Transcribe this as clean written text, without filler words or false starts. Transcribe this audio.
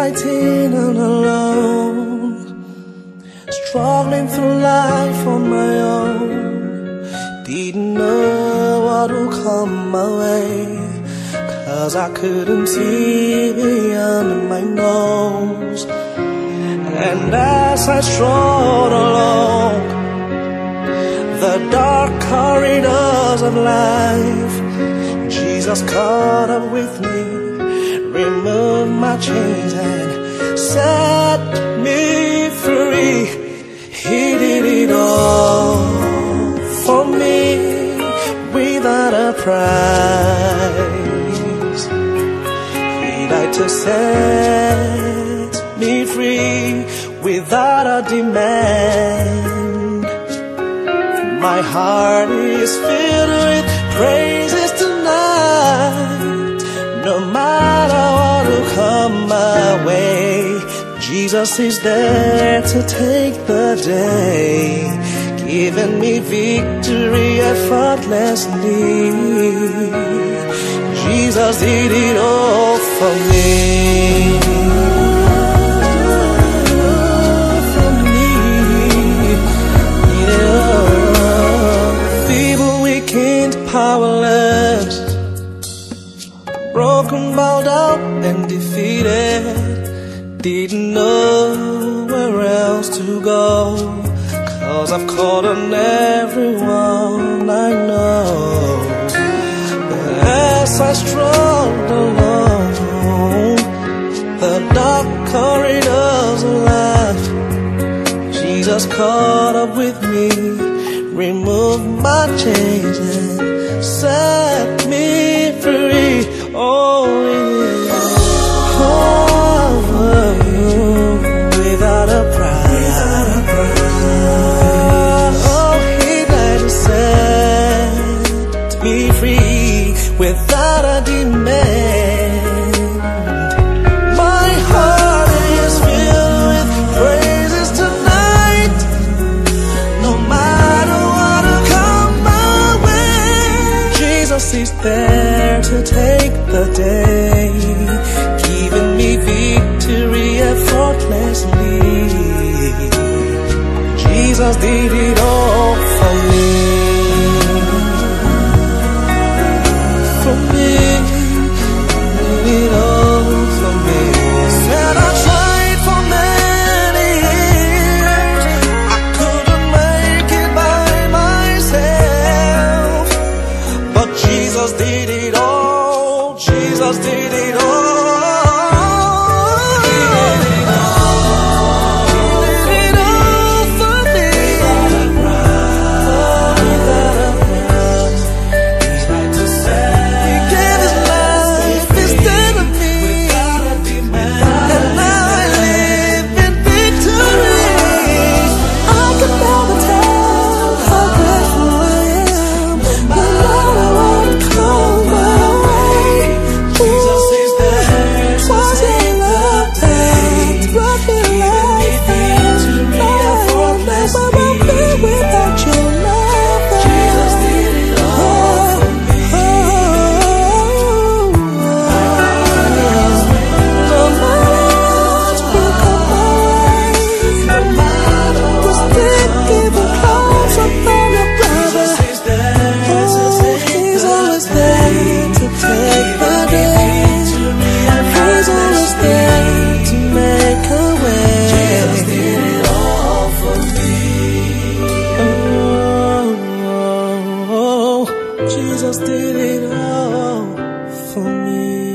fighting all alone, struggling through life on my own. Didn't know what would come my way, 'cause I couldn't see beyond my nose. And as I strode along the dark corridors of life, Jesus caught up with me, removed my chains and set me free. He did it all for me without a price. He died to set me free without a demand. My heart is filled with praises tonight. No matter what will come my way, Jesus is there to take the day, giving me victory effortlessly. Jesus did it all for me. Powerless, broken, bowed out and defeated, didn't know where else to go, 'cause I've called on everyone I know. But as I strolled along the dark corridors of life, Jesus caught up with me, removed my chains and set me free. Oh, yeah. Without a price. Oh, he died to set me free without a demand. My heart is filled with praises tonight. No matter what will come my way, Jesus is there to take the day, giving me victory effortlessly. Jesus did it all for me. For me, did it all for me. Said I tried for many years, I couldn't make it by myself, but Jesus did it all. Jesus did it all. Jesus did it all for me.